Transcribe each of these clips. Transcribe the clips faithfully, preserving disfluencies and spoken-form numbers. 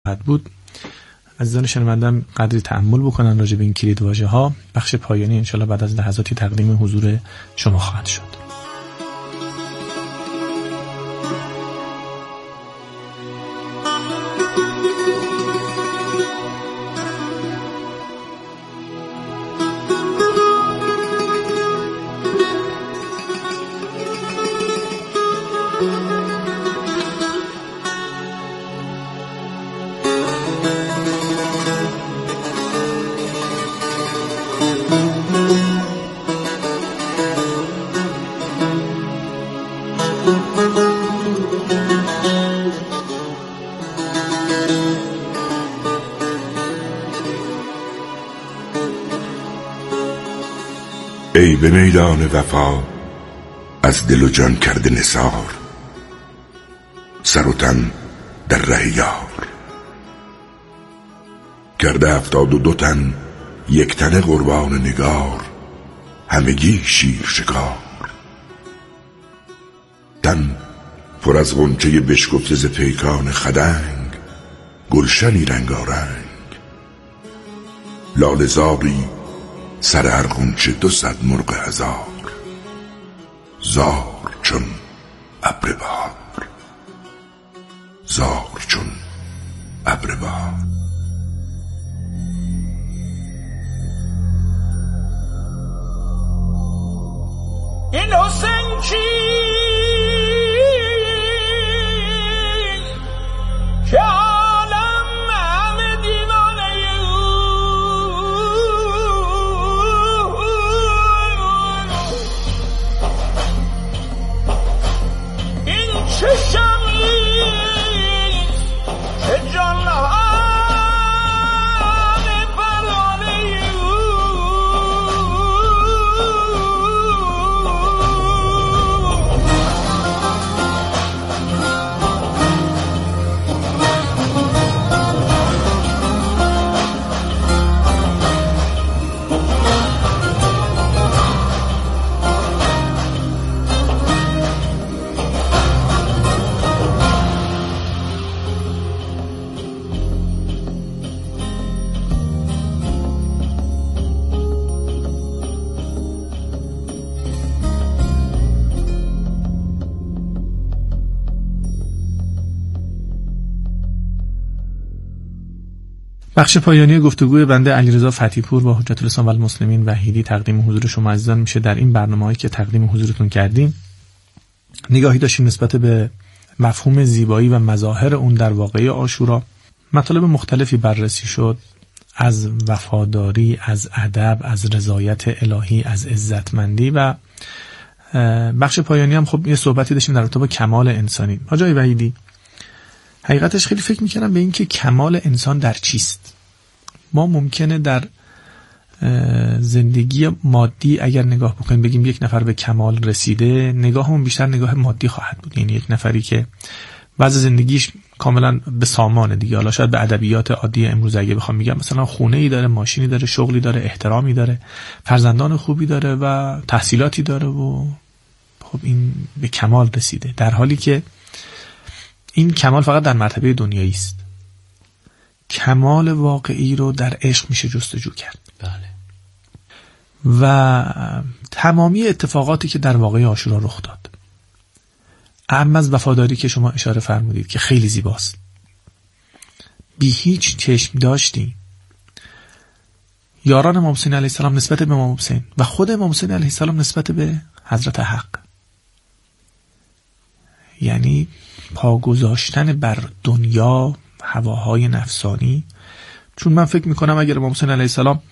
بود. عزیزان شنوندم قدری تأمل بکنن راجع به این کلید واژه ها. بخش پایانی انشالله بعد از لحظاتی تقدیم حضور شما خواهد شد. ای به میدان وفا از دل و جان کرده نثار، سر و تن در ره یار. کرده هفتاد و دو تن یک تن قربان نگار، همگی شیر شکار. تن پر از غنچه بشکفته ز پیکان خدنگ، گلشنی رنگارنگ. لاله زاری سر هر غنچه دو صد مرغ هزار، زار چون ابر بهار، زار چون ابر بهار. این حسین کی که عالم همه دیوانه این چه شمی که جان همه پروانه بخش پایانی گفتگوی بنده علیرضا فتحی پور با حجت الاسلام و المسلمین وحیدی تقدیم حضور شما عزیزان میشه. در این برنامه‌ای که تقدیم حضورتون کردیم نگاهی داشتیم نسبت به مفهوم زیبایی و مظاهر اون در واقعه عاشورا. مطالب مختلفی بررسی شد، از وفاداری، از ادب، از رضایت الهی، از عزتمندی و بخش پایانی هم خب یه صحبتی داشتیم در رابطه با کمال انسانی. حاج آقای وحیدی، حقیقتش خیلی فکر میکنم به این که کمال انسان در چیست. ما ممکنه در زندگی مادی اگر نگاه بکنیم بگیم یک نفر به کمال رسیده، نگاهمون بیشتر نگاه مادی خواهد بود. یعنی یک نفری که وضع زندگیش کاملا به سامانه دیگه. حالا شاید به ادبیات عادی امروز اگه بخوام میگم مثلا خونه ای داره، ماشینی داره، شغلی داره، احترامی داره، فرزندان خوبی داره و تحصیلاتی داره و خب این به کمال رسیده. در حالی که این کمال فقط در مرتبه دنیایی است. کمال واقعی رو در عشق میشه جستجو کرد. بله. و تمامی اتفاقاتی که در واقعه عاشورا رخ داد، اهم از وفاداری که شما اشاره فرمودید که خیلی زیباست، بی هیچ چشم داشتی یاران امام حسین علیه السلام نسبت به امام حسین و خود امام حسین علیه السلام نسبت به حضرت حق، یعنی پا گذاشتن بر دنیا، هواهای نفسانی. چون من فکر میکنم اگر امام حسین علیه السلام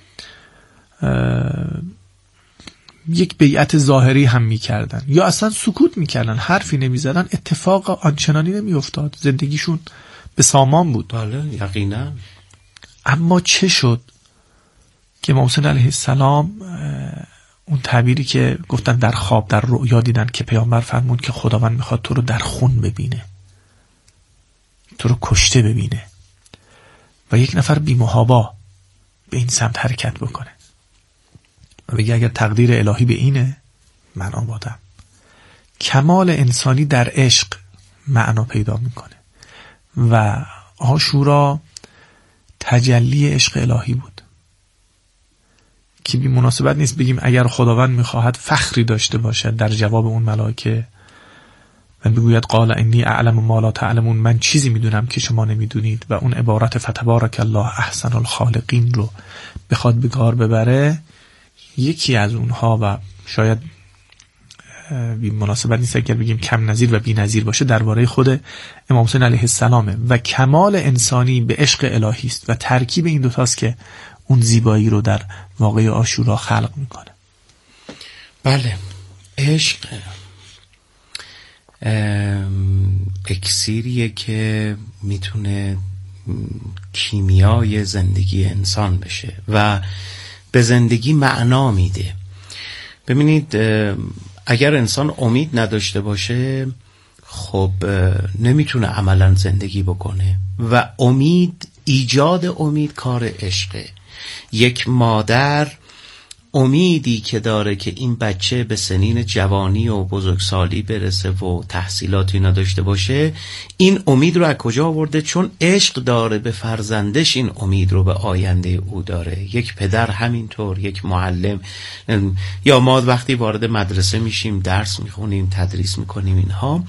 یک بیعت ظاهری هم میکردن یا اصلا سکوت میکردن، حرفی نمیزدن، اتفاق آنچنانی نمیافتاد، زندگیشون به سامان بود. بله یقینا. اما چه شد که امام حسین علیه السلام اون تعبیری که گفتن در خواب در رؤیا دیدن که پیامبر فرمود که خداوند میخواد تو رو در خون ببینه، تو رو کشته ببینه و یک نفر بی‌محابا به این سمت حرکت بکنه و بگه اگر تقدیر الهی به اینه من آمادم. کمال انسانی در عشق معنا پیدا میکنه و عاشورا تجلی عشق الهی بود که بی مناسبت نیست بگیم اگر خداوند میخواهد فخری داشته باشد در جواب اون ملائکه و بگوید قال انی اعلم ما لا تعلمون، من چیزی میدونم که شما نمیدونید، و اون عبارت فتبارک الله احسن الخالقین رو بخواد به کار ببره، یکی از اونها و شاید بی مناسبت نیست اگر بگیم کم نظیر و بی نظیر باشه درباره خود امام حسین علیه السلامه و کمال انسانی به عشق الهی است و ترکیب این دوتاست که اون زیبایی رو در واقعه عاشورا خلق میکنه. بله، عشق اکسیریه که میتونه کیمیای زندگی انسان بشه و به زندگی معنا میده. ببینید اگر انسان امید نداشته باشه خب نمیتونه عملا زندگی بکنه و امید، ایجاد امید کار عشقه. یک مادر امیدی که داره که این بچه به سنین جوانی و بزرگسالی برسه و تحصیلاتی نداشته باشه، این امید رو از کجا آورده؟ چون عشق داره به فرزندش، این امید رو به آینده او داره. یک پدر همینطور، یک معلم، یا ما وقتی وارد مدرسه میشیم درس میخونیم، تدریس میکنیم، اینها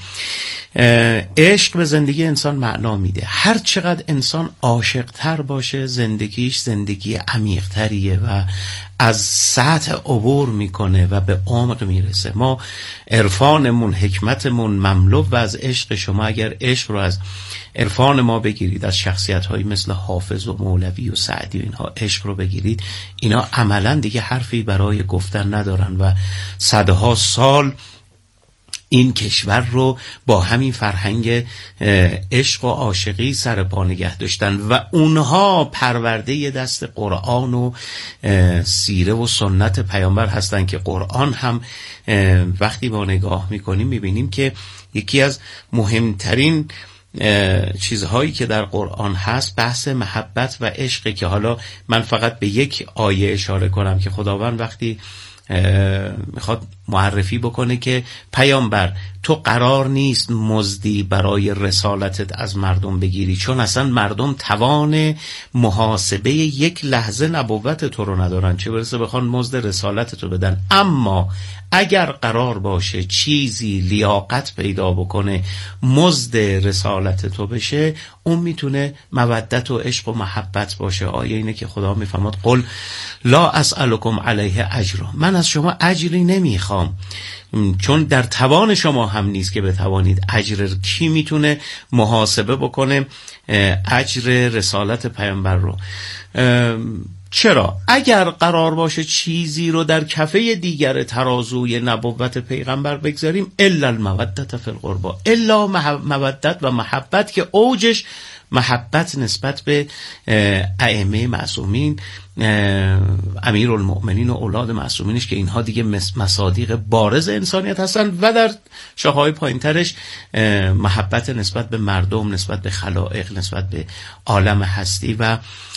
عشق به زندگی انسان معنا میده. هر چقدر انسان عاشق تر باشه زندگیش زندگی عمیق تریه و از سطح عبور میکنه و به عمق میرسه. ما عرفانمون، حکمتمون مملو و از عشق. شما اگر عشق رو از عرفان ما بگیرید، از شخصیت هایی مثل حافظ و مولوی و سعدی و اینها عشق رو بگیرید، اینا عملا دیگه حرفی برای گفتن ندارن و صدها سال این کشور رو با همین فرهنگ عشق و عاشقی سر پا نگه داشتن و اونها پرورده دست قرآن و سیره و سنت پیامبر هستن که قرآن هم وقتی با نگاه میکنیم میبینیم که یکی از مهمترین چیزهایی که در قرآن هست بحث محبت و عشق، که حالا من فقط به یک آیه اشاره کنم که خداوند وقتی میخواد معرفی بکنه که پیامبر تو قرار نیست مزدی برای رسالتت از مردم بگیری، چون اصلا مردم توان محاسبه یک لحظه نبوت تو رو ندارن، چه برسه بخوان مزد رسالت تو بدن. اما اگر قرار باشه چیزی لیاقت پیدا بکنه مزد رسالت تو بشه، اون میتونه مودت و عشق و محبت باشه. آیه اینه که خدا میفرماد قل لا اسألکم علیه اجرا، من از شما اجری نمیخوام، چون در توان شما هم نیست که بتوانید اجر. کی میتونه محاسبه بکنه اجر رسالت پیامبر رو؟ چرا؟ اگر قرار باشه چیزی رو در کفه دیگر ترازوی نبوت پیغمبر بگذاریم، الا المودت فی القربا، الا مودت و محبت که اوجش محبت نسبت به ائمه معصومین، امیرالمؤمنین و اولاد معصومینش، که اینها دیگه مصادیق بارز انسانیت هستن، و در شاخه‌های پایینترش محبت نسبت به مردم، نسبت به خلائق، نسبت به عالم هستی و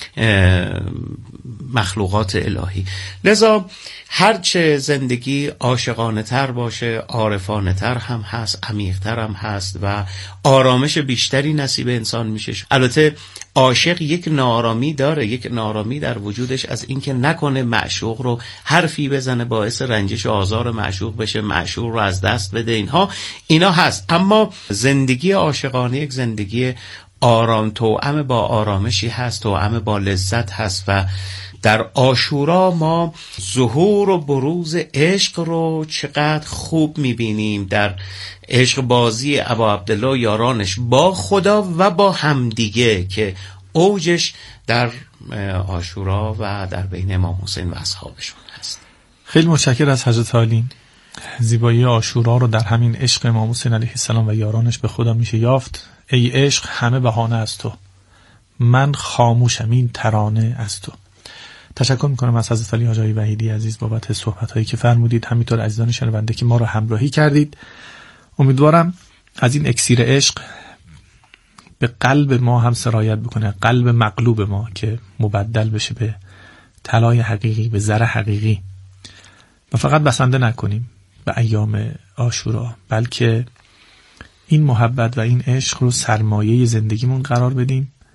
مخلوقات الهی. لذا هرچه زندگی عاشقانه تر باشه، عارفانه تر هم هست، عمیق تر هم هست و آرامش بیشتری نصیب انسان میشه. البته عاشق یک نارامی داره، یک نارامی در وجودش از اینکه نکنه معشوق رو حرفی بزنه باعث رنجش و آزار معشوق بشه، معشوق رو از دست بده، اینها اینا هست. اما زندگی عاشقانه یک زندگی آرام، توأم با آرامشی هست، توأم با لذت هست و در عاشورا ما ظهور و بروز عشق رو چقدر خوب میبینیم در عشق بازی ابا عبدالله یارانش با خدا و با همدیگه که اوجش در عاشورا و در بین امام حسین و اصحابشون هست. خیلی متشکرم از حضرت عالی. زیبایی عاشورا رو در همین عشق امام حسین علیه السلام و یارانش به خدا میشه یافت. ای عشق همه بهانه از تو، من خاموشم این ترانه از تو. تشکر میکنم از حضرت علی حاج آقای وحیدی عزیز بابت صحبت‌هایی که فرمودید، همینطور عزیزان شنونده که ما رو همراهی کردید. امیدوارم از این اکسیر عشق به قلب ما هم سرایت بکنه، قلب مقلوب ما که مبدل بشه به طلای حقیقی، به زر حقیقی، و فقط بسنده نکنیم به ایام عاشورا، بلکه این محبت و این عشق رو سرمایه زندگیمون قرار بدیم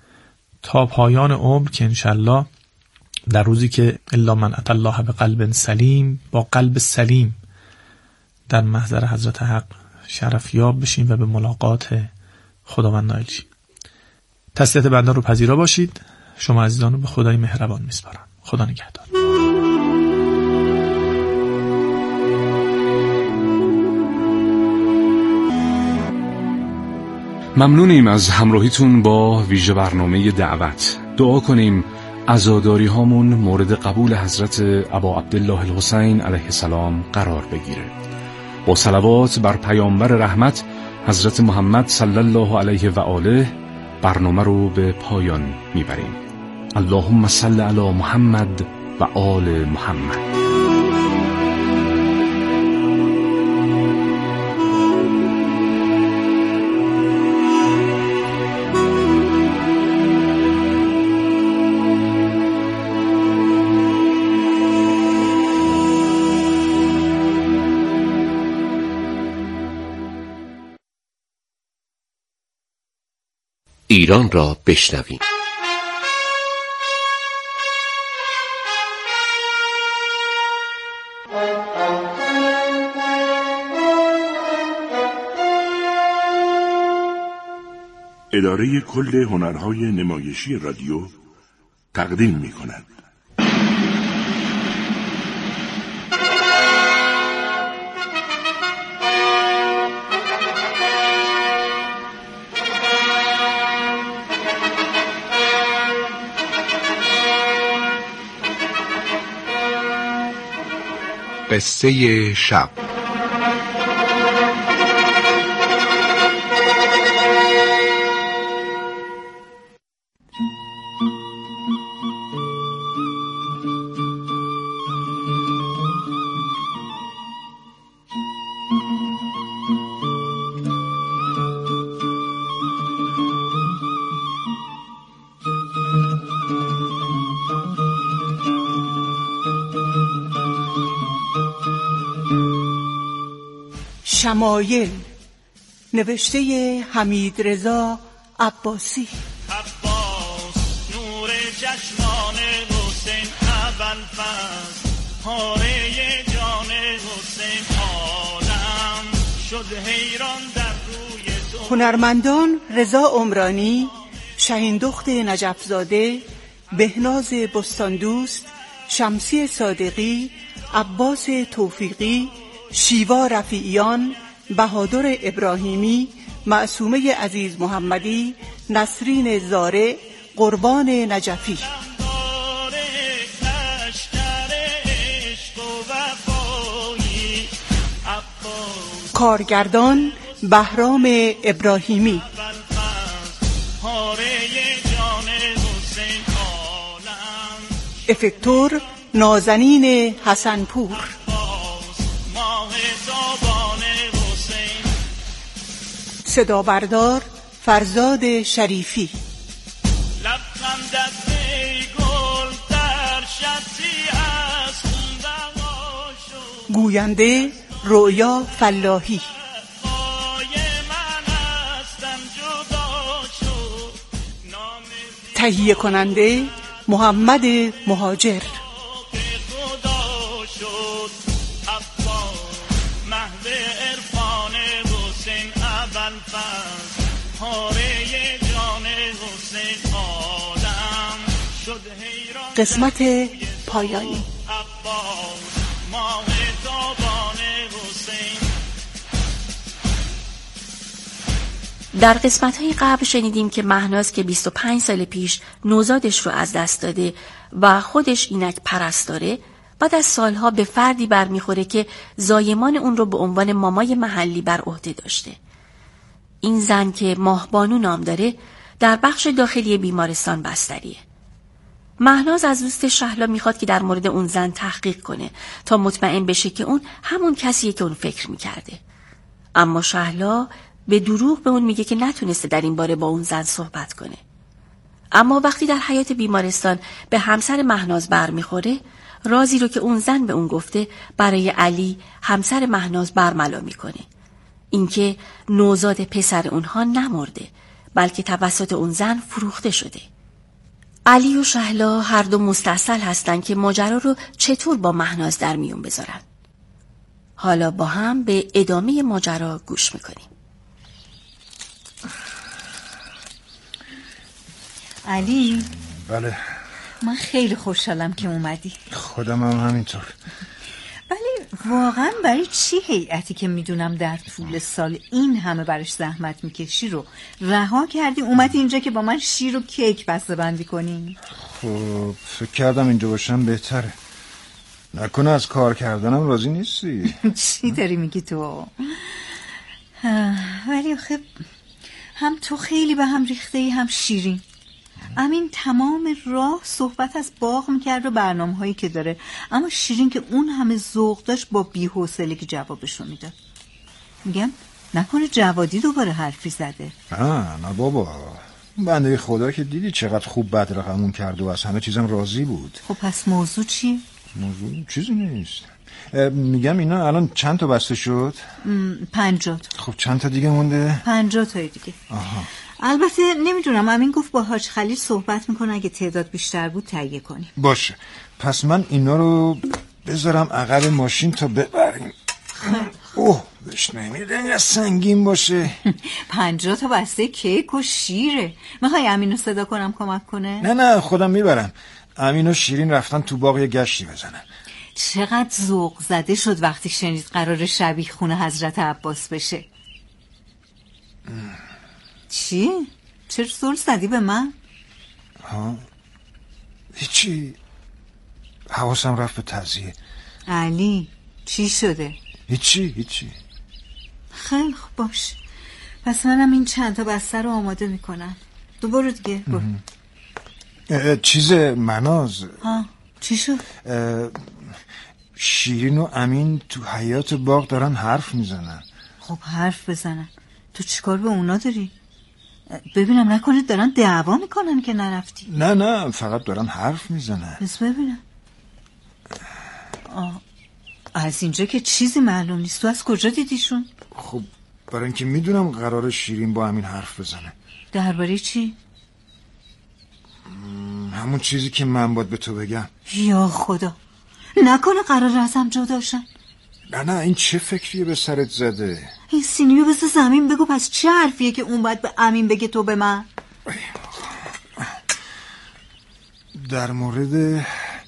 تا پایان عمر که انشالله در روزی که الا من اتى الله بقلب سلیم، با قلب سلیم در محضر حضرت حق شرفیاب بشیم و به ملاقات خداوند نائل شیم. تسلیت بنده رو پذیرا باشید. شما عزیزان رو به خدای مهربان میسپارم. خدا نگهدار. ممنونیم از همراهیتون با ویژه برنامه دعوت. دعا کنیم عزاداری هامون مورد قبول حضرت ابا عبدالله الحسین علیه السلام قرار بگیره. با صلوات بر پیامبر رحمت حضرت محمد صلی الله علیه و آله برنامه رو به پایان میبریم. اللهم صل علی محمد و آل محمد. ایران را بشنویم. اداره کل هنرهای نمایشی رادیو تقدیم می کند. قصه شب. شمایل نوشته حمیدرضا عباسی. عباس نور چشمان حسین ابوالفضل پاره جان حسین عالم شد حیران در روی تو. هنرمندان رضا عمرانی، شهین دخت نجفزاده، بهناز بستاندوست، شمسی صادقی، عباس توفیقی، شیوا رفیعیان، بهادر ابراهیمی، معصومه عزیز محمدی، نسرین زاره، قربان نجفی. کارگردان بهرام ابراهیمی. افکتور نازنین حسنپور. صدا بردار فرزاد شریفی. گوینده رویا فلاحی. تهیه کننده محمد مهاجر. قسمت پایانی. در قسمت‌های قبل شنیدیم که مهناز که بیست و پنج سال پیش نوزادش رو از دست داده و خودش اینک پرستاره، بعد از سالها به فردی برمیخوره که زایمان اون رو به عنوان مامای محلی بر عهده داشته. این زن که ماهبانو نام داره در بخش داخلی بیمارستان بستریه. مهناز از دوست شهلا میخواد که در مورد اون زن تحقیق کنه تا مطمئن بشه که اون همون کسیه که اون فکر میکرده. اما شهلا به دروغ به اون میگه که نتونسته در این باره با اون زن صحبت کنه. اما وقتی در حیاط بیمارستان به همسر مهناز برمیخوره، رازی رو که اون زن به اون گفته برای علی همسر مهناز برملا میکنه. اینکه نوزاد پسر اونها نمرده، بلکه توسط اون زن فروخته شده. علی و شهلا هر دو مستحصل هستند که ماجرا رو چطور با مهناز در میون بذارن. حالا با هم به ادامه ماجرا گوش میکنیم. علی. بله. من خیلی خوشحالم که اومدی. خودم هم همینطور. ولی واقعا برای چی هیئتی که میدونم در طول سال این همه براش زحمت میکشی رو رها کردی اومدی اینجا که با من شیر و کیک بسته بندی کنی؟ خب فکر کردم اینجا باشم بهتره. نکنه از کار کردنم راضی نیستی؟ چی داری میگی تو؟ ولی آخه هم تو خیلی به هم ریخته ای هم شیرین. امین تمام راه صحبت از باغ میکرد و برنامه هایی که داره، اما شیرین که اون همه ذوق داشت با بی‌حوصلگی جوابشو میداد. میگم نکنه جوادی دوباره حرفی زده؟ نه نه بابا، بنده خدا که دیدی چقدر خوب بد رقمون کرد و از همه چیزم راضی بود. خب پس موضوع چیه؟ موضوع چیزی نیست. میگم اینا الان چند تا بسته شد؟ پنجاه تا. خب چند تا دیگه مونده؟ پنجاه تا دیگه. آها. البته نمیدونم، امین گفت با حاج خلیل صحبت میکنه اگه تعداد بیشتر بود تهیه کنیم. باشه، پس من اینا رو بذارم عقب ماشین تا ببریم. اوه بهش نمیده یا سنگین باشه. پنجاه تا بسته کیک و شیره. میخوای امین رو صدا کنم کمک کنه؟ نه نه خودم میبرم. امین و شیرین رفتن تو باغ یه گشتی بزنن. چقدر ذوق زده شد وقتی شنید قرار شبیه خونه حضرت عباس بشه. ام. چی؟ چرا زور زدی به من؟ ها هیچی، حواسم رفت به تعزیه. علی چی شده؟ هیچی هیچی. خیلی خوب باش، پس منم این چند تا بسته رو آماده میکنم. دو برو دیگه برو. چیز مناز. ها چی شد؟ شیرین و امین تو حیاط باغ دارن حرف میزنن. خب حرف بزنن، تو چیکار به اونا داری؟ ببینم نکنه دارن دعوا میکنن که نرفتی. نه نه فقط دارن حرف میزنن. بس ببینم. آه. از اینجا که چیزی معلوم نیست. تو از کجا دیدیشون؟ خب برای اینکه میدونم قرار شیرین با امین حرف بزنه. درباره چی؟ همون چیزی که من باید به تو بگم. یا خدا، نکنه قرار ازم جدا شن؟ نه نه این چه فکریه به سرت زده؟ این سینیو بزن زمین بگو پس چه حرفیه که اون باید به امین بگه تو به من؟ در مورد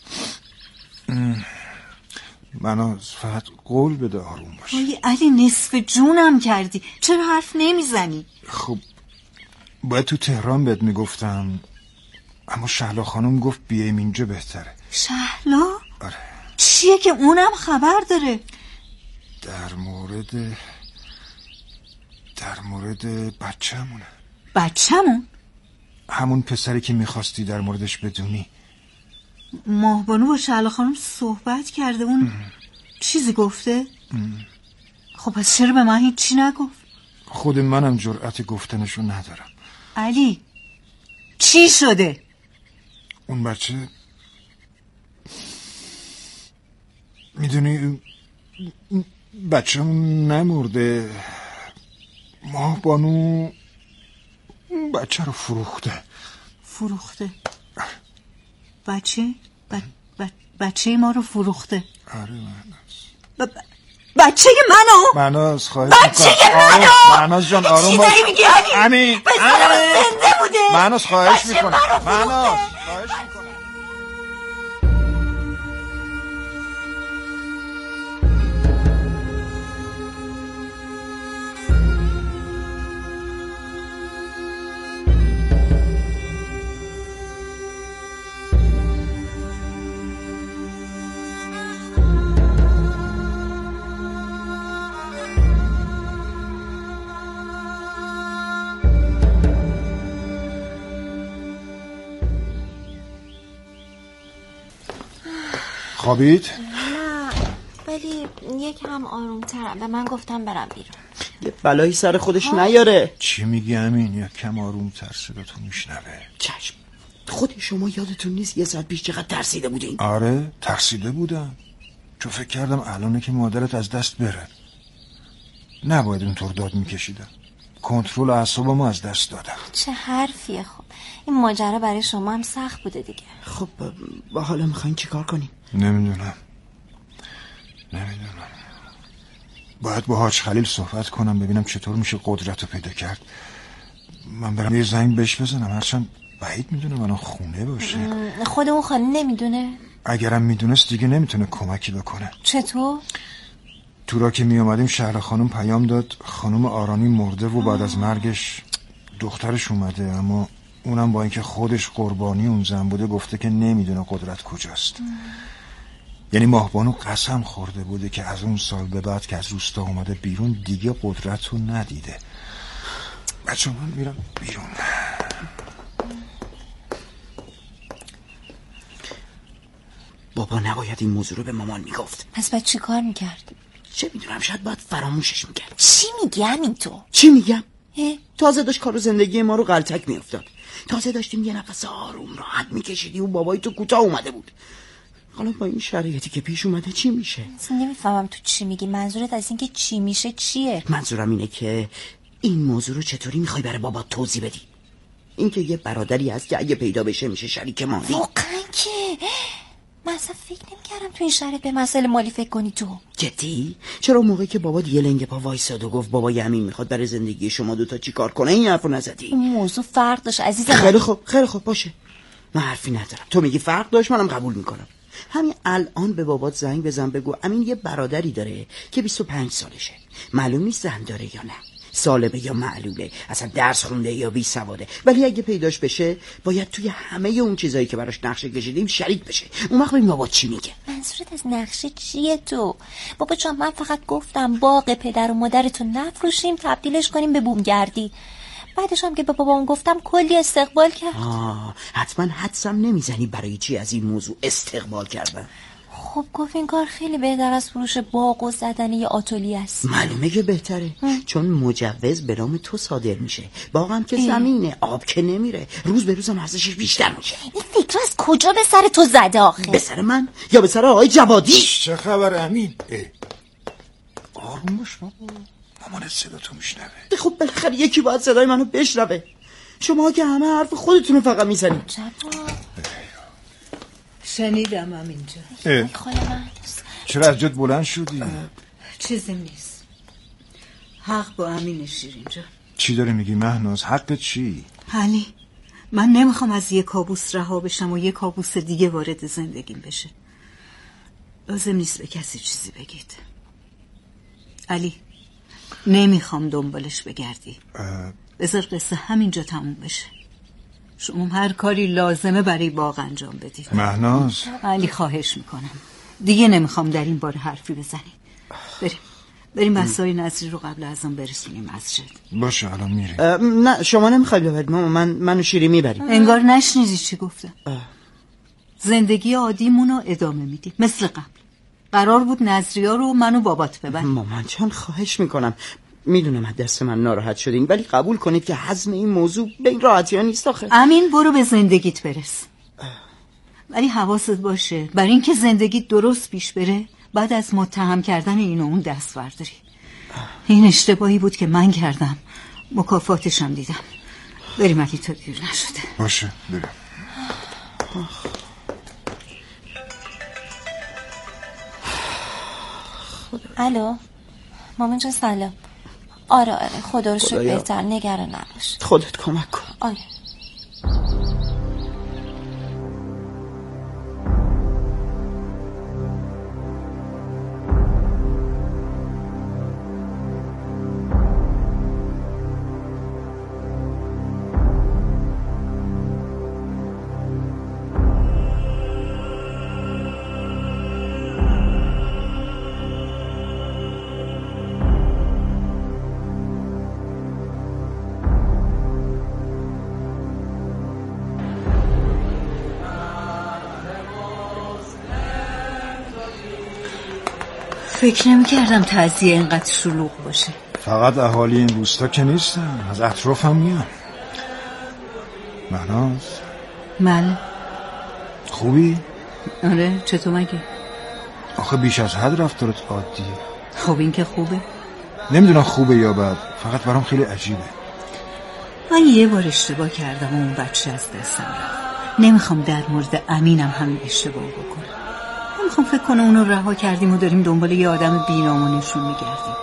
مناز فقط قول بده آروم باش. آی علی نصف جونم کردی، چرا حرف نمیزنی؟ خب باید تو تهران بهت میگفتم، اما شهلا خانم گفت بیایم اینجا بهتره. شهلا؟ آره. چیه که اونم خبر داره؟ در مورد در مورد بچه‌مونه. بچه‌مون؟ همون پسری که میخواستی در موردش بدونی. ماهبانو با شهلا خانم صحبت کرده، اون ام. چیزی گفته؟ ام. خب پس چرا به من هیچی نگفت؟ خود منم جرأت گفتنشو ندارم. علی چی شده؟ اون بچه میدونی بچه نمرده، ماهبانو بچه رو فروخته. فروخته؟ بچه؟ ب... ب... بچه ما رو فروخته؟ آره مناز. ب... ب... بچه منو؟ مناز خواهش بچه منو؟ مناز جان آروم باش. چی داری میگی علی؟ امین بسرم زنده بوده. مناز خواهش میکنم. مناز خواهش میکنم. خوابید؟ نه ولی یکم آرومترم. به من گفتم برم بیرون. یه بلایی سر خودش ها؟ نیاره. چی میگی امین؟ یا کم آرومتر صداتو میشنوه. چشم، خود شما یادتون نیست یه ساعت پیش چقدر ترسیده بودین؟ آره ترسیده بودم، چون فکر کردم الانه که مادرت از دست بره. نباید اونطور داد میکشیدم. کنترل اعصابمو از دست دادم. چه حرفیه. خب این ماجرا برای شما هم سخت بوده دیگه. خب با حالا میخواین چی کار کنیم؟ نمیدونم نمیدونم باید با حاج خلیل صحبت کنم ببینم چطور میشه قدرت رو پیدا کرد. من برم یه زنگ بهش بزنم، هرچند بعید میدونه منو خونه باشه. خود اون خانم نمیدونه؟ اگرم میدونست دیگه نمیتونه کمکی بکنه. چطور؟ تو را که میامدیم شهر خانم پیام داد خانم آرانی مرده و بعد از مرگش دخترش اومده، اما اونم با اینکه خودش قربانی اون زن بوده گفته که نمیدونه قدرت کجاست. یعنی ماهبانو قسم خورده بوده که از اون سال به بعد که از روستا اومده بیرون دیگه قدرت رو ندیده. بچه من میرم بیرون. بابا نباید این موضوع رو به مامان میگفت. پس باید چی کار میکرد؟ چه میدونم، شاید باید فراموشش میکرد. چی میگی همین تو؟ چی میگم؟ تازه داشت کار و زندگی ما رو غلطک میافتاد. تازه داشتیم یه نفس آروم راحت میکشیدیم و بابای تو کوتاه اومده بود. حالا با این شرایطی که پیش اومده چی میشه؟ نمیفهمم تو چی میگی. منظورت از این که چی میشه چیه؟ منظورم اینه که این موضوع رو چطوری میخوای برای بابا توضیح بدی؟ این که یه برادری هست که اگه پیدا بشه میشه شریک مالی. واقعا که من اصلا فکر نمی‌کردم تو این شرایط به مسئله مالی فکر کنی تو. جدی؟ چرا موقعی که بابا دیگه لنگ پا وایساد و گفت بابای امین میخواد برای زندگی شما دوتا چی کار کنه این حرفو نزدی؟ این موضوع فرق داشت عزیزم. خیلی خوب خیلی خوب باشه، من حرفی ندارم. تو میگی فرق داشت، منم قبول میکنم. همین الان به بابات زنگ بزن بگو امین یه برادری داره که بیست و پنج سالشه، معلوم نیست زن داره یا نه، سالمه یا معلوله، اصلا درس خونده یا بی سواده، ولی اگه پیداش بشه باید توی همه اون چیزایی که براش نقشه کشیدیم شریک بشه. اون وقت ببین بابا چی میگه. منظورت از نقشه چیه تو؟ بابا جان من فقط گفتم باغ پدر و مادرتو نفروشیم تبدیلش کنیم به بومگردی. بعدش هم که به بابام گفتم کلی استقبال کرد. آه حتما حدسم نمیزنی برای چی از این موضوع استقبال کردن. خب گفت این کار خیلی بهتر از فروش باغ و زدن یه آتلیه است. معلومه که بهتره هم. چون مجوز به نام تو صادر میشه، باغم که زمینه، آب که نمیره، روز به روزم ارزشش بیشتر میشه. این فکر از کجا به سر تو زده آخه؟ به سر من یا به سر آقای جوادی؟ چه خبر امین؟ آروم باش بابا، مامانت صدا تو میشنوه. خب بالاخره یکی باید صدای منو بشنوه. شما که همه حرف خودتون رو فقط میزنید. شنیدم هم اینجا. چرا از جد بلند شدی؟ چیزی نیست. حق با امین شیرین جان. چی داری میگی مهناز؟ حق چی؟ علی من نمیخوام از یه کابوس رها بشم و یه کابوس دیگه وارد زندگیم بشه. لازم نیست به کسی چیزی بگید. علی نمیخوام دنبالش بگردی. بذار قصه همینجا تموم بشه. شما هر کاری لازمه برای باغ انجام بدید. مهناز علی خواهش میکنم دیگه نمیخوام در این باره حرفی بزنیم. بریم بریم بسای نظری رو قبل از آن برسونیم مسجد. باشه الان میریم. نه شما نمیخواید ببرید ماما، من منو شیری میبریم. انگار نشنیدی چی گفتم. زندگی عادیمون رو ادامه میدیم مثل قبل. قرار بود نظریا رو منو بابات ببریم. مامان جان خواهش میکنم، میدونم از دست من ناراحت شدین ولی قبول کنید که حزم این موضوع به این راحتی ها نیست آخه. امین برو به زندگیت برس، ولی حواست باشه برای اینکه زندگیت درست پیش بره بعد از متهم کردن این و اون دست برداری. این اشتباهی بود که من کردم، مکافاتشم دیدم. بریم علی تا دیر نشده. باشه بریم. الو مامان جان سلام. آره آره خدا رو شکر بهتر، نگران نباش. خودت کمک کن. آره فکر نمی کردم تعزیه اینقدر شلوغ باشه. فقط اهالی این روستا که نیستن، از اطراف هم میان. مهناز بله خوبی؟ آره چطور مگه؟ آخه بیش از حد رفتارت عادیه. خب این که خوبه. نمیدونم خوبه یا بد، فقط برام خیلی عجیبه. من یه بار اشتباه کردم و اون بچه از دستم رفت. نمیخوام در مورد امینم همین اشتباه بکنم. نمیخوام فکر کنم اونو رها کردیم و داریم دنبال یه آدم بی‌نامونشون میگردیم.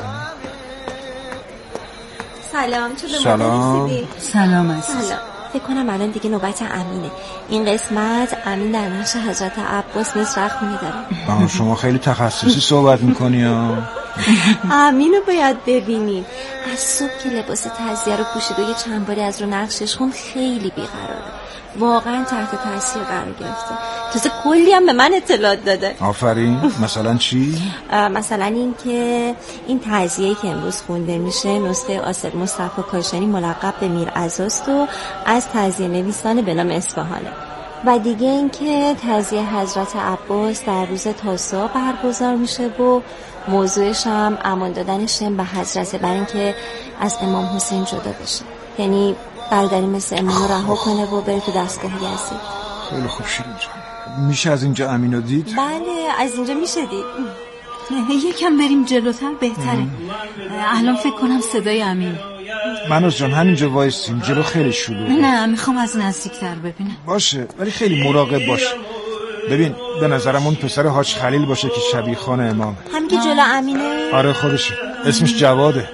سلام، چه سلام. سلام عزیز. سلام. فکر کنم الان دیگه نوبت امینه. این قسمت امین در نقش حضرت عباس مصرع خونی داره. شما خیلی تخصصی صحبت میکنی ها. امینو باید ببینیم. از صبح که لباس تعزیه رو پوشید و یه چند باری از رو نقشش خون، خیلی بیقراره. واقعا تحت تاثیر قرار گرفته. تازه کلی هم به من اطلاعات داده. آفرین. مثلا چی؟ مثلا این که این تعزیه‌ای که امروز خونده میشه نسخه آصف مصطفی کاشانی ملقب به میرعزاست و از تعزیه نویسان به نام اصفهانه. و دیگه این که تعزیه حضرت عباس در روز تاسوعا برگزار میشه و موضوعش هم امان دادن شم به حضرت، برای اینکه از امام حسین جدا بشه. یعنی برادری مثل امام رها کنه و بره تو دستگاه یزید. خیلی خوب شیرین جان. میشه از اینجا امینو دید؟ بله، از اینجا میشه دید. یکم بریم جلوتر بهتره. الان فکر کنم صدای امین. منوز جان همینجا وایسیم، جلو خیلی شلوغه. نه، میخوام از نزدیکتر ببینم. باشه، ولی خیلی مراقب باش. ببین، به نظرم اون پسر حاج خلیل باشه که شبیه خان امام. همین که جلو امینه؟ آره خودشه. اسمش جواده.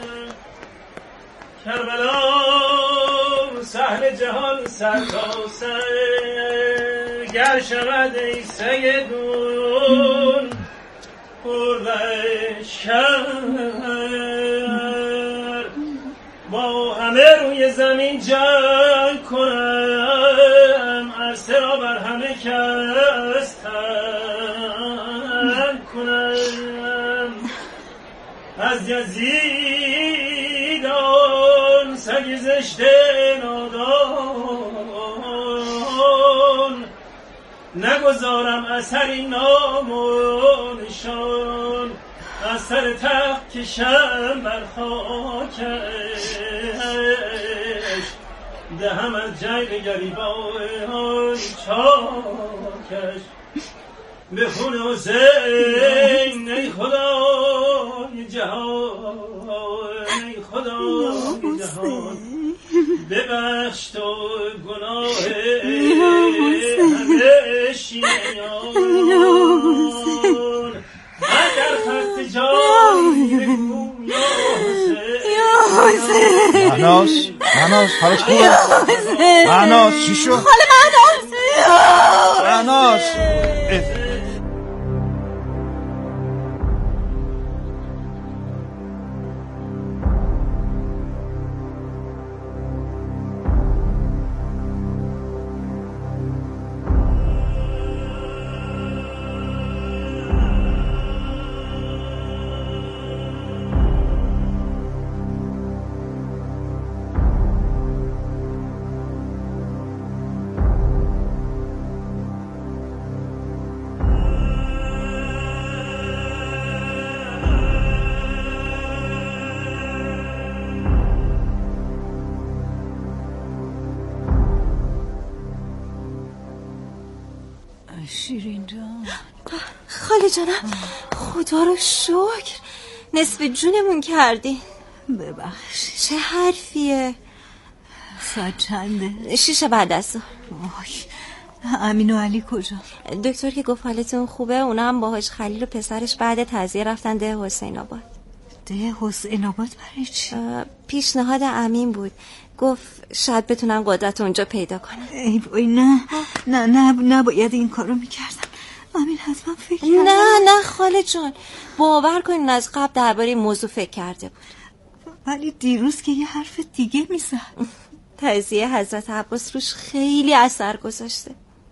کربلا سهل جهان سرتاسر گر شود ای سیدون پرلشکر با همه روی زمین جنگ کنم، عرصه را بر همه کس تنگ کنم. از یزیدان سگ زشت نادان نگذارم اثری نام و نشان، از سر تخت کشم بر خاکش، دهم از جنگ گریبان چاکش. به خون حسین ای خدای جهان، ای خدای جهان ببخش تو گناه همه شیعیان. من در خط جای یا حسین مهناز مهناز حالت خوبه؟ مهناز چی شد؟ حال مهناز مهناز شیرین جان. خاله جانم، خدا رو شکر نصف جونمون کردی. ببخش. چه حرفیه؟ ساعت چنده؟ شیش بعد از ظهر. امین و علی کجا؟ دکتر که گفت حالتون خوبه، اونا هم با حاج خلیل و پسرش بعد تعزیه رفتن ده حسین آباد. ده حسین آباد برای چی؟ پیشنهاد امین بود، گفت شاید بتونن قدرت اونجا پیدا کنن. ای بای نه نه نه نباید این کارو میکردم. امین حتما فکر کرده. نه نه خاله جان، باور کنین از قبل درباره این موضوع فکر کرده بود. ولی دیروز که یه حرف دیگه میزد. تعزیه حضرت عباس روش خیلی اثر گذاشته.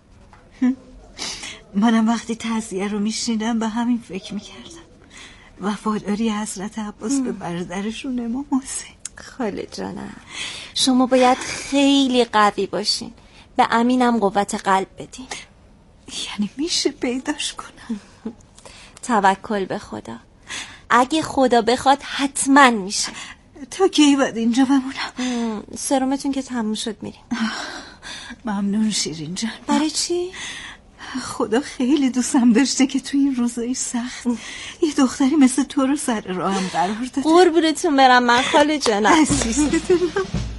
منم وقتی تعزیه رو میشنیدم به همین فکر میکردم. وفاداری حضرت عباس به برادرشون امام حسین. خاله جانم، شما باید خیلی قوی باشین، به امینم قوت قلب بدین. یعنی میشه پیداش کنم؟ توکل به خدا، اگه خدا بخواد حتما میشه. تا کی باید اینجا بمونم؟ سرمتون که تموم شد میریم. ممنون شیرین جان. برای چی؟ خدا خیلی دوستم داشته که تو این روزای سخت یه دختری مثل تو رو سر راهم قرار داده. قربونتون برم من خاله جانم. عزیزتونم.